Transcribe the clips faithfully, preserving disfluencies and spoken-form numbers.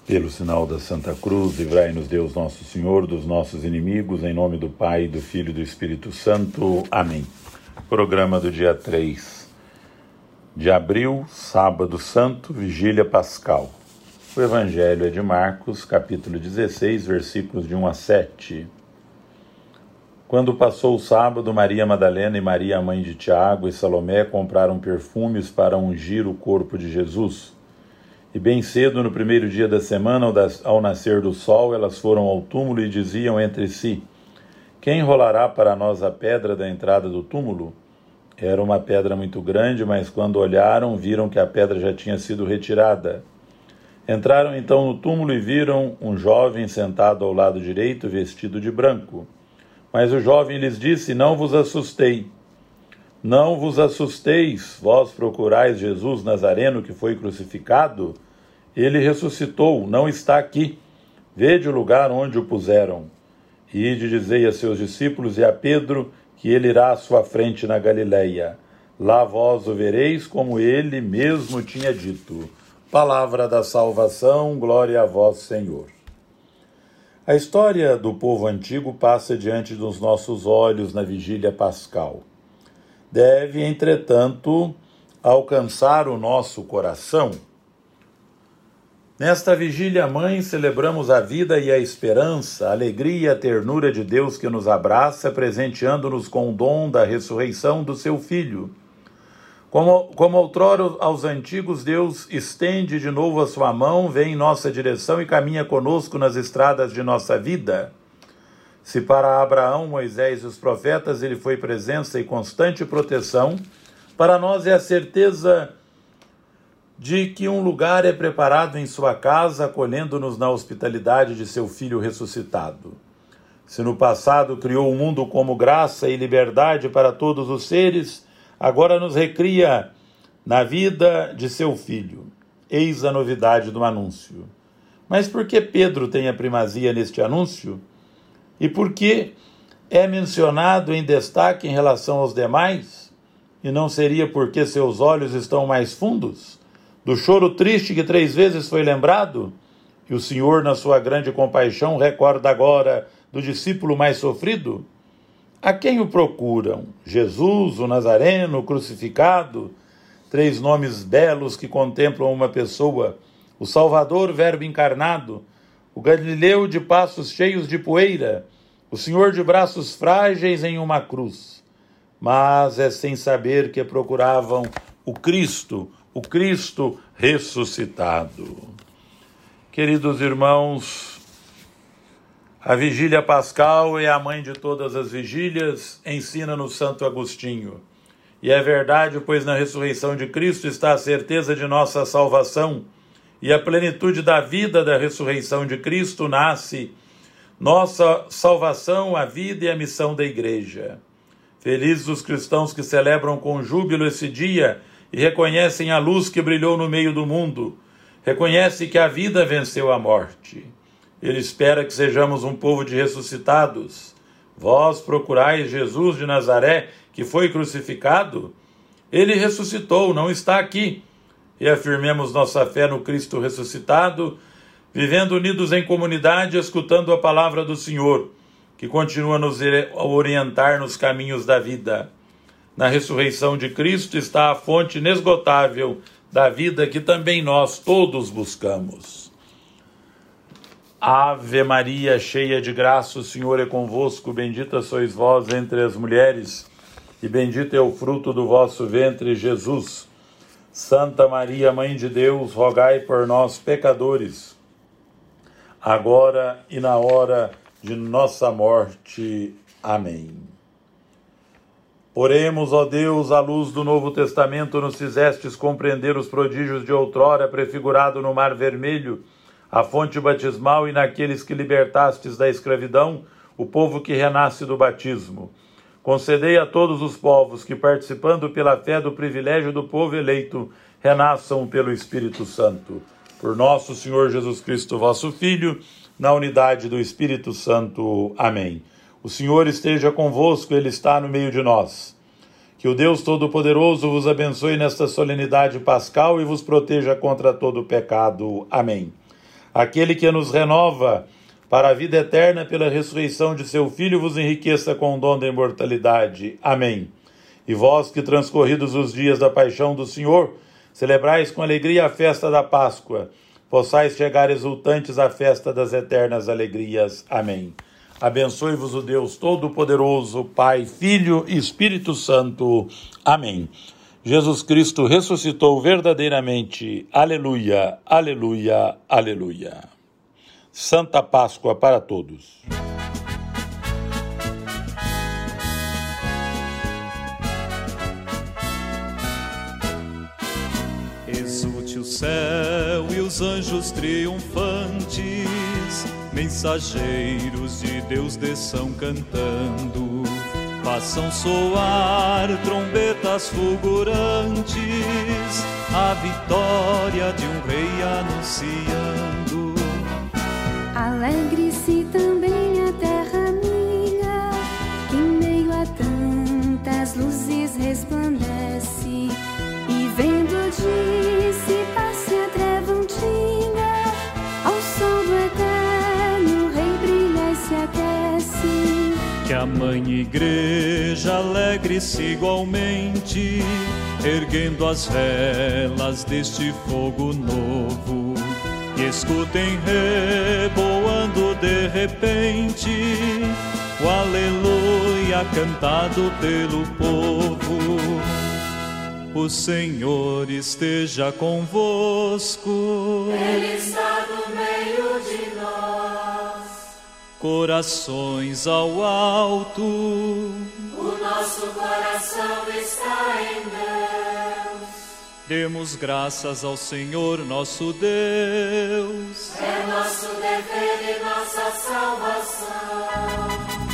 Pelo sinal da Santa Cruz, livrai-nos Deus nosso Senhor dos nossos inimigos, em nome do Pai, do Filho e do Espírito Santo. Amém. Programa do dia três de abril, sábado santo, vigília pascal. O Evangelho é de Marcos, capítulo dezesseis, versículos de um a sete. Quando passou o sábado, Maria Madalena e Maria, a mãe de Tiago, e Salomé compraram perfumes para ungir o corpo de Jesus. E bem cedo, no primeiro dia da semana, ao nascer do sol, elas foram ao túmulo e diziam entre si: quem rolará para nós a pedra da entrada do túmulo? Era uma pedra muito grande, mas quando olharam, viram que a pedra já tinha sido retirada. Entraram então no túmulo e viram um jovem sentado ao lado direito, vestido de branco. Mas o jovem lhes disse: não vos assustei. Não vos assusteis, vós procurais Jesus Nazareno, que foi crucificado. Ele ressuscitou, não está aqui. Vede o lugar onde o puseram. Ide, dizei a seus discípulos e a Pedro que ele irá à sua frente na Galileia. Lá vós o vereis, como ele mesmo tinha dito. Palavra da salvação, glória a vós, Senhor. A história do povo antigo passa diante dos nossos olhos na vigília pascal. Deve, entretanto, alcançar o nosso coração. Nesta vigília, mãe, celebramos a vida e a esperança, a alegria e a ternura de Deus que nos abraça, presenteando-nos com o dom da ressurreição do seu Filho. Como, como outrora aos antigos, Deus estende de novo a sua mão, vem em nossa direção e caminha conosco nas estradas de nossa vida. Se para Abraão, Moisés e os profetas ele foi presença e constante proteção, para nós é a certeza de que um lugar é preparado em sua casa, acolhendo-nos na hospitalidade de seu Filho ressuscitado. Se no passado criou o mundo como graça e liberdade para todos os seres, agora nos recria na vida de seu Filho. Eis a novidade do anúncio. Mas por que Pedro tem a primazia neste anúncio? E por que é mencionado em destaque em relação aos demais? E não seria porque seus olhos estão mais fundos? Do choro triste que três vezes foi lembrado? E o Senhor, na sua grande compaixão, recorda agora do discípulo mais sofrido? A quem o procuram? Jesus, o Nazareno, o crucificado? Três nomes belos que contemplam uma pessoa: o Salvador, Verbo encarnado, o Galileu de passos cheios de poeira, o Senhor de braços frágeis em uma cruz. Mas é sem saber que procuravam o Cristo, o Cristo ressuscitado. Queridos irmãos, a vigília pascal é a mãe de todas as vigílias, ensina-nos Santo Agostinho. E é verdade, pois na ressurreição de Cristo está a certeza de nossa salvação, e a plenitude da vida da ressurreição de Cristo nasce nossa salvação, a vida e a missão da Igreja. Felizes os cristãos que celebram com júbilo esse dia e reconhecem a luz que brilhou no meio do mundo, reconhecem que a vida venceu a morte. Ele espera que sejamos um povo de ressuscitados. Vós procurais Jesus de Nazaré, que foi crucificado? Ele ressuscitou, não está aqui. Reafirmemos nossa fé no Cristo ressuscitado, vivendo unidos em comunidade, escutando a palavra do Senhor, que continua a nos orientar nos caminhos da vida. Na ressurreição de Cristo está a fonte inesgotável da vida que também nós todos buscamos. Ave Maria, cheia de graça, o Senhor é convosco, bendita sois vós entre as mulheres, e bendito é o fruto do vosso ventre, Jesus. Santa Maria, Mãe de Deus, rogai por nós, pecadores, agora e na hora de nossa morte. Amém. Oremos, ó Deus, à luz do Novo Testamento, nos fizestes compreender os prodígios de outrora, prefigurado no Mar Vermelho, a fonte batismal, e naqueles que libertastes da escravidão, o povo que renasce do batismo. Concedei a todos os povos que, participando pela fé do privilégio do povo eleito, renasçam pelo Espírito Santo. Por nosso Senhor Jesus Cristo, vosso Filho, na unidade do Espírito Santo. Amém. O Senhor esteja convosco, Ele está no meio de nós. Que o Deus Todo-Poderoso vos abençoe nesta solenidade pascal e vos proteja contra todo pecado. Amém. Aquele que nos renova para a vida eterna pela ressurreição de seu Filho, vos enriqueça com o dom da imortalidade. Amém. E vós que, transcorridos os dias da paixão do Senhor, celebrais com alegria a festa da Páscoa, possais chegar exultantes à festa das eternas alegrias. Amém. Abençoe-vos o Deus Todo-Poderoso, Pai, Filho e Espírito Santo. Amém. Jesus Cristo ressuscitou verdadeiramente. Aleluia, aleluia, aleluia. Santa Páscoa para todos. Exulte o céu e os anjos triunfantes, mensageiros de Deus desçam cantando, façam soar trombetas fulgurantes, a vitória de um rei anunciando. Alegre-se também a terra minha, que em meio a tantas luzes resplandece, e vendo dissipar-se a treva antiga, ao sol do eterno rei brilha e se aquece. Que a mãe igreja alegre-se igualmente, erguendo as velas deste fogo novo, e escutem reboando de repente o aleluia cantado pelo povo. O Senhor esteja convosco, Ele está no meio de nós. Corações ao alto, O nosso coração está em Deus. Demos graças ao Senhor nosso Deus. É nosso dever e nossa salvação.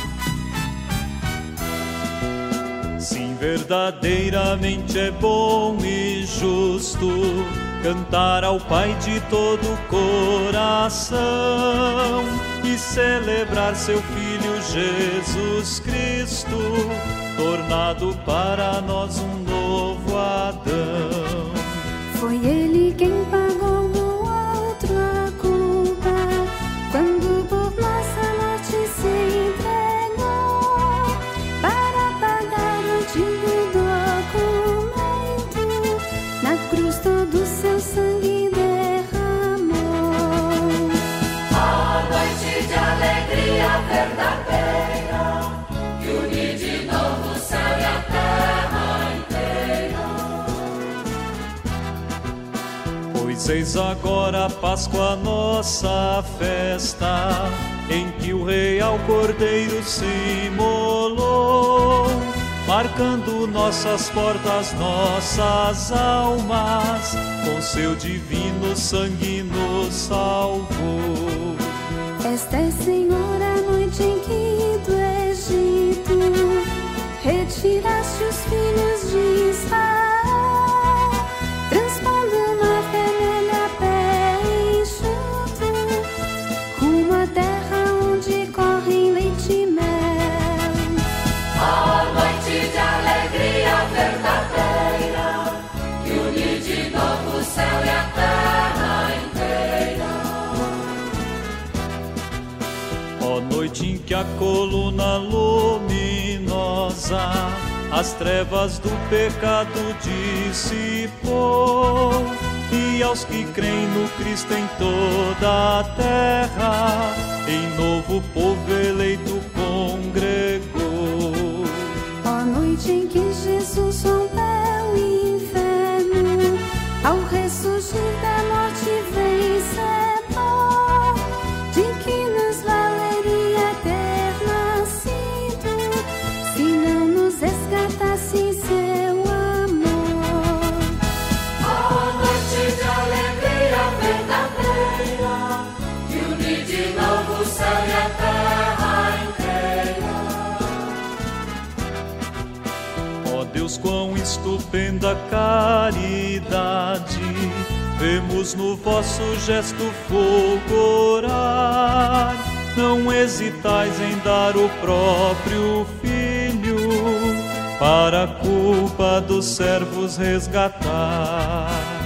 Sim, verdadeiramente é bom e justo cantar ao Pai de todo o coração e celebrar seu Filho Jesus Cristo, tornado para nós um novo Adão. Foi ele quem pagou do outro a culpa, quando por nossa morte se entregou, para pagar o antigo documento, na cruz todo o seu sangue derramou. A noite de alegria verdadeira, que une de novo o céu e a terra inteira. Pois eis agora a Páscoa, nossa festa, em que o real Cordeiro se imolou, marcando nossas portas, nossas almas, com seu divino sangue nos salvou. Esta é, Senhor, a noite em que do Egito retiraste os filhos de Israel, transpondo o mar vermelho a pé enxuto, rumo à terra onde correm leite e mel. A noite de alegria verdadeira, que une de novo o céu e a terra inteira. Ó noite em que a coluna luminosa as trevas do pecado dissipou, e aos que creem no Cristo em toda a terra, em novo povo eleito congregou. Ó noite em que Jesus rompeu o inferno, ao ressurgir da morte vencedor, de que nos valeria ter nascido, se não nos resgatasse em seu amor. A noite de alegria verdadeira, que une de novo o céu e a terra inteira. Ó Deus, quão estupenda caridade, vemos no vosso gesto fulgurar. Não hesitais em dar o próprio Filho, para a culpa dos servos resgatar.